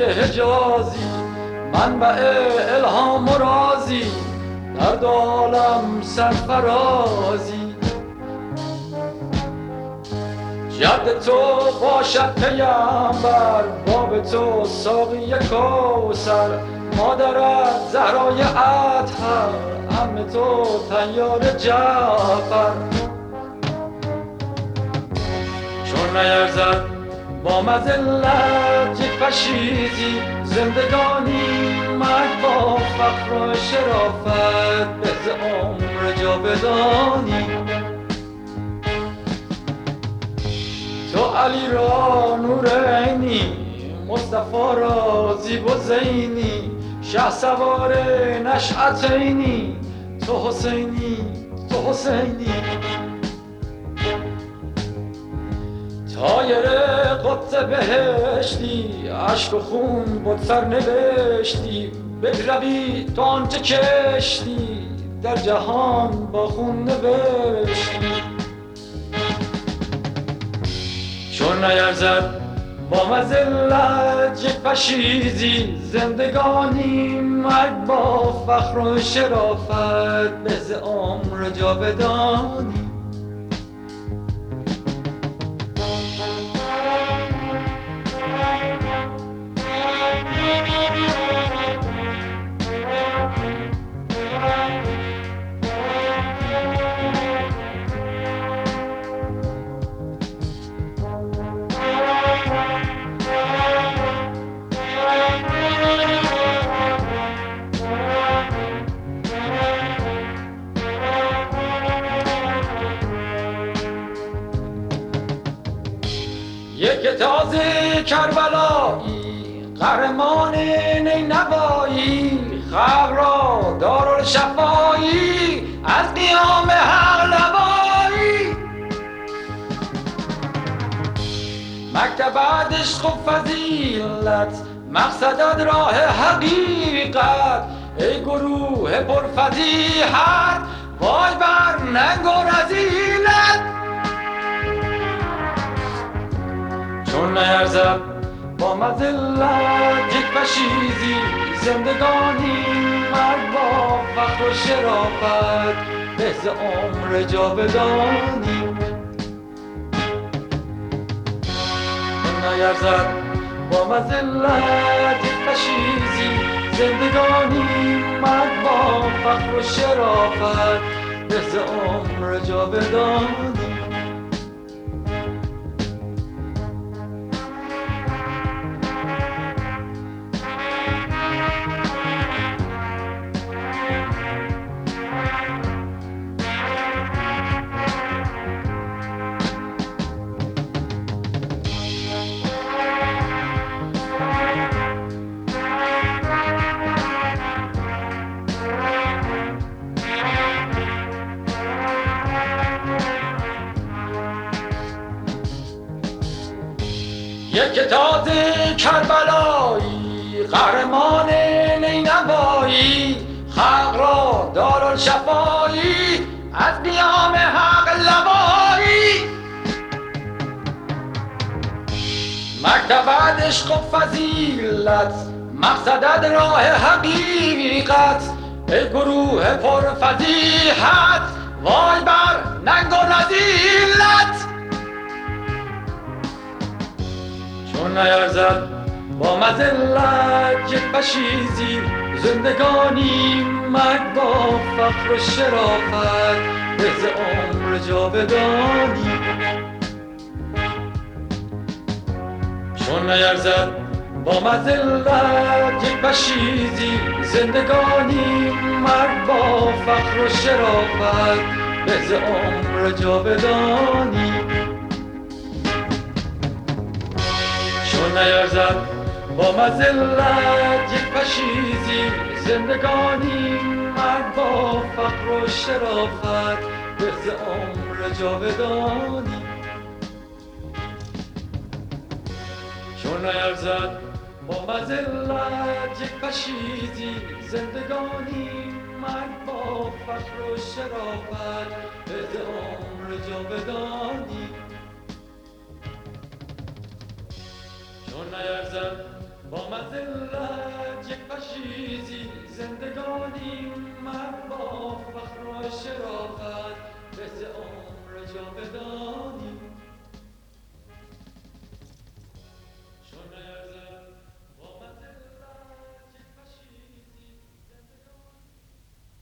حجازی، منبع الهام و رازی، در دو عالم سرفرازی. جد تو باشد پیامبر، باب تو ساقی کوثر، مادرت زهرای اطهر، عم تو طیار جعفر. چون نیرزد با مذلت یک پشیزی، زندگانی مرگ با فخر و شرافت، به ز عمر جاودانی. تو علی را نور عینی، مصطفی را زیب و زینی، شهسوار نشأتینی، تو حسینی تو حسینی. طایر قدس بهشتی، عشق و خون بود سر نوشتی، بگروی تو آنچه کشتی، در جهان با خون نوشتی. چون نیرزد با مذلت یک پشیزی، زندگانی مرگ با فخر و شرافت، به ز عمر جاودانی. یک تازه کربلایی، قهرمان نینوایی، خلق را دارالشفایی، از قیام حق لوایی. مکتب عشق و فضیلت، مقصدت راه حقیقت، ای گروه پرفضیحت، وای بر ننگ و رذیلت. چون نیرزد با مذلت یک پشیزی، زندگانی مرگ با فخر و شرافت، به ز عمر جاودانی. چون نیرزد با مذلت یک پشیزی، زندگانی مرگ با فخر و شرافت، به ز عمر جاودانی. یک تازه کربلایی، قهرمان نینوایی، خلق را دارالشفایی، از قیام حق لوایی. مکتب عشق و فضیلت، مقصدت راه حقیقت، ای گروه پرفضیحت، وای بر ننگ و رذیلت. چون نیرزد با مذلت یک پشیزی، زندگانی مرگ با فخر و شرافت، به ز عمر جاودانی. چون نیرزد با مذلت یک پشیزی، زندگانی مرگ با فخر و شرافت، به ز عمر جاودانی. چون نیرزد با مذلت یک پشیزی، زندگانی مرگ با فخر و شرافت، به ز عمر جاودانی. چون نیرزد با مذلت یک پشیزی، زندگانی مرگ با فخر و شرافت، به ز عمر جاودانی. چون نیرزد با مذلت یک پشیزی زندگانی من با فخر و شرافت به عمر جاودانی